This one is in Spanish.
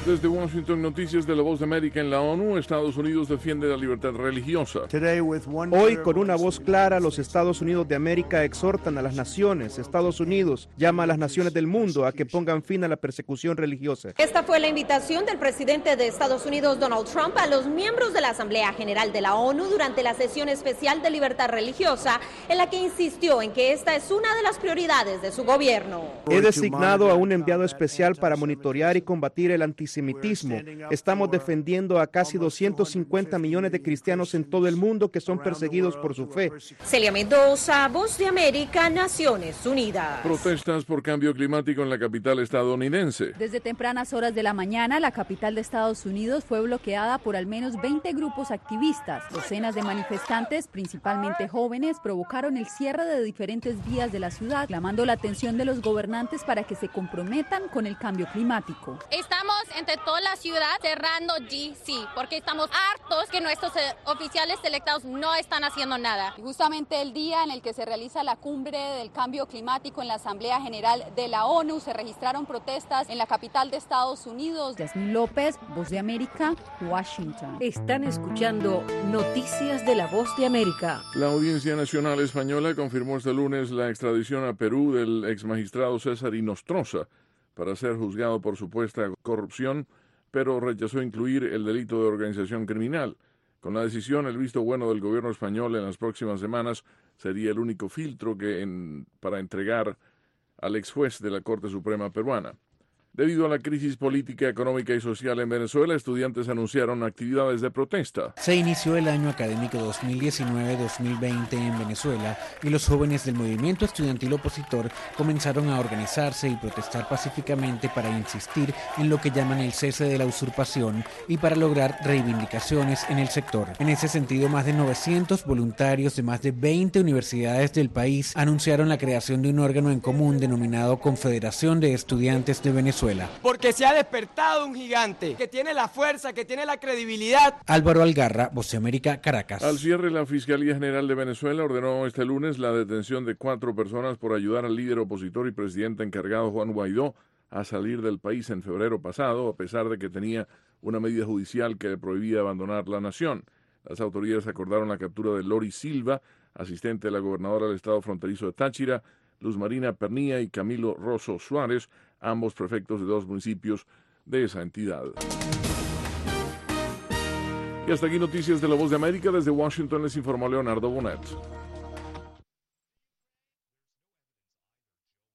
Desde Washington, noticias de la Voz de América en la ONU. Estados Unidos defiende la libertad religiosa. Hoy, con una voz clara, los Estados Unidos de América exhortan a las naciones. Estados Unidos llama a las naciones del mundo a que pongan fin a la persecución religiosa. Esta fue la invitación del presidente de Estados Unidos, Donald Trump, a los miembros de la Asamblea General de la ONU durante la sesión especial de libertad religiosa, en la que insistió en que esta es una de las prioridades de su gobierno. He designado a un enviado especial para monitorear y combatir el antisemitismo. Estamos defendiendo a casi 250 millones de cristianos en todo el mundo que son perseguidos por su fe. Celia Mendoza, Voz de América, Naciones Unidas. Protestas por cambio climático en la capital estadounidense. Desde tempranas horas de la mañana, la capital de Estados Unidos fue bloqueada por al menos 20 grupos activistas. Docenas de manifestantes, principalmente jóvenes, provocaron el cierre de diferentes vías de la ciudad, clamando la atención de los gobernantes para que se comprometan con el cambio climático. Estamos entre toda la ciudad cerrando D.C. porque estamos hartos que nuestros oficiales electos no están haciendo nada. Justamente el día en el que se realiza la cumbre del cambio climático en la Asamblea General de la ONU, se registraron protestas en la capital de Estados Unidos. Yasmín López, Voz de América, Washington. Están escuchando Noticias de la Voz de América. La Audiencia Nacional Española confirmó este lunes la extradición a Perú del exmagistrado César Inostroza para ser juzgado por supuesta corrupción, pero rechazó incluir el delito de organización criminal. Con la decisión, el visto bueno del gobierno español en las próximas semanas sería el único filtro para entregar al ex juez de la Corte Suprema peruana. Debido a la crisis política, económica y social en Venezuela, estudiantes anunciaron actividades de protesta. Se inició el año académico 2019-2020 en Venezuela y los jóvenes del movimiento estudiantil opositor comenzaron a organizarse y protestar pacíficamente para insistir en lo que llaman el cese de la usurpación y para lograr reivindicaciones en el sector. En ese sentido, más de 900 voluntarios de más de 20 universidades del país anunciaron la creación de un órgano en común denominado Confederación de Estudiantes de Venezuela. Porque se ha despertado un gigante que tiene la fuerza, que tiene la credibilidad. Álvaro Algarra, Voz de América, Caracas. Al cierre, la Fiscalía General de Venezuela ordenó este lunes la detención de 4 personas por ayudar al líder opositor y presidente encargado Juan Guaidó a salir del país en febrero pasado, a pesar de que tenía una medida judicial que le prohibía abandonar la nación. Las autoridades acordaron la captura de Lori Silva, asistente de la gobernadora del estado fronterizo de Táchira, Luz Marina Pernía y Camilo Rosso Suárez, ambos prefectos de 2 municipios de esa entidad. Y hasta aquí noticias de la Voz de América. Desde Washington les informó Leonardo Bonet.